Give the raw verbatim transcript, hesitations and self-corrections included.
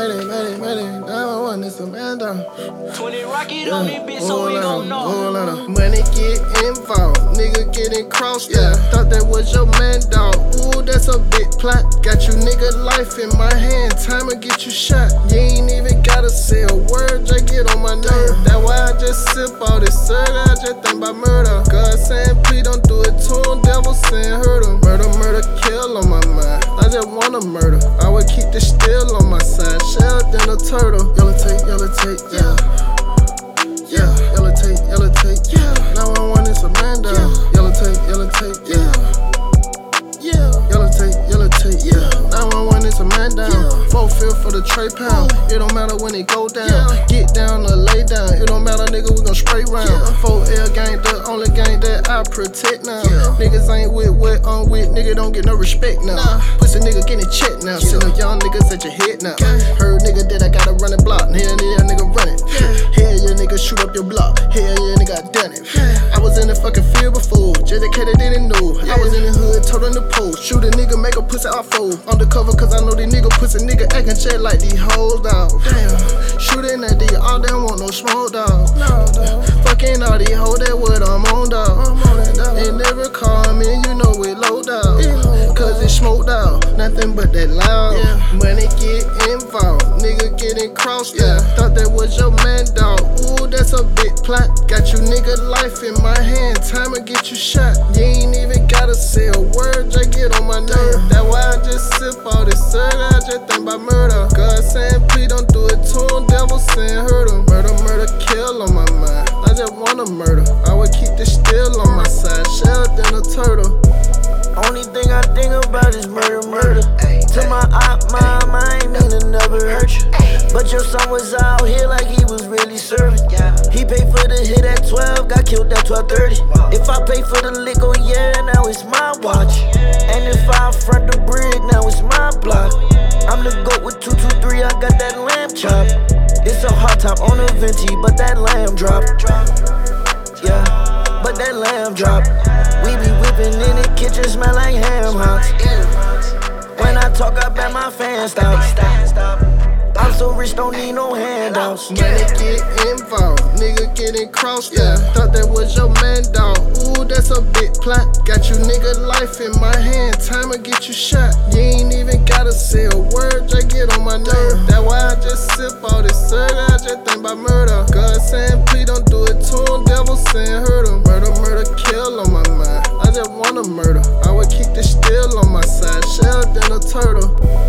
Mayday, mayday, mayday. nine one one, it's a man down. twenty rocket on this bitch, so we gon' know. Whole lot of money get involved, nigga getting crossed. Yeah, thought that was your man, dog. Ooh, that's a big plot. Got you nigga life in my hand, time to get you shot. You ain't even gotta say a word, just get on my nerve. That's why I just sip all this syrup, I just think about murder. God saying please don't do it to him, devil saying hurt him. Murder, murder, kill on my mind. I just wanna murder. I would keep the steel on my side, shelled than a turtle. Yellow tape, yellow tape, yeah. Yeah, yellow tape, yellow tape, yeah. nine one one is a man down. Yellow tape, yellow tape, yeah. Yeah, yellow tape, yellow tape, yeah. nine one one is a man down. Four feel for the tray pound. It don't matter when it go down. Get down or lay down. It don't matter, nigga, we gon' spray round. four L gang, the only gang that I protect now. Niggas ain't with what I'm with, nigga don't get no respect now. Pussy nigga getting checked now. Send them young niggas at your head now. Heard nigga that I gotta run it block. Hell yeah, nigga run it. Hell yeah, nigga shoot up your block. Hell yeah, nigga I done it. I was in the fucking field before. J J K didn't know. I was in the hood, told on the post. Shoot a nigga, make a pussy out fold. Undercover cause I know these nigga pussy nigga acting shit like these hoes dog. Damn, shooting at these, all them want no smoke dog. No, dog. Fucking all these hoes, that what I'm on dog. I'm on it, dog. They never call me, you know it low dog. Cause it smoked out, nothing but that loud. Yeah. Money get involved, nigga getting crossed. Yeah. Thought that was your man dog. Ooh, that's a big plot. Got you nigga life in my hand, time to get you shot. You ain't even gotta say a word, just get on my nerve. That's why I just sip all this syrup, I just think about murder. God saying please don't do it to him, devil saying hurt him. Murder, murder, kill on my mind. I just wanna murder. I would keep the steel on my side, shelled than a turtle. Only thing I think about is murder, murder. To my op, mom, I ain't mean to never hurt you. But your son was out here like he was really serving. He paid for the hit at twelve, got killed at twelve thirty. If I pay for the lick, oh yeah, now it's my watch. And if I front the brig, now it's my block. I'm the goat with two two three, I got that lamb chop. It's a hot top on a venti, but that lamb drop. Yeah, but that lamb drop. We be whipping in the kitchen, smell like ham hocks. When I talk, I bet my fans stop. I'm so rich, don't need no handouts. Money get involved, nigga getting crossed. Yeah, thought that was your man dog. Ooh, that's a big plot. Got you nigga life in my hand, time to get you shot. You ain't even gotta say a word, just get on my nerve. That's why I just sip all this syrup, I just think about murder. God saying please don't do it to him, devil saying hurt him. Murder, murder, kill on my mind. I just wanna murder. I would keep the steel on my side, shelled than a turtle.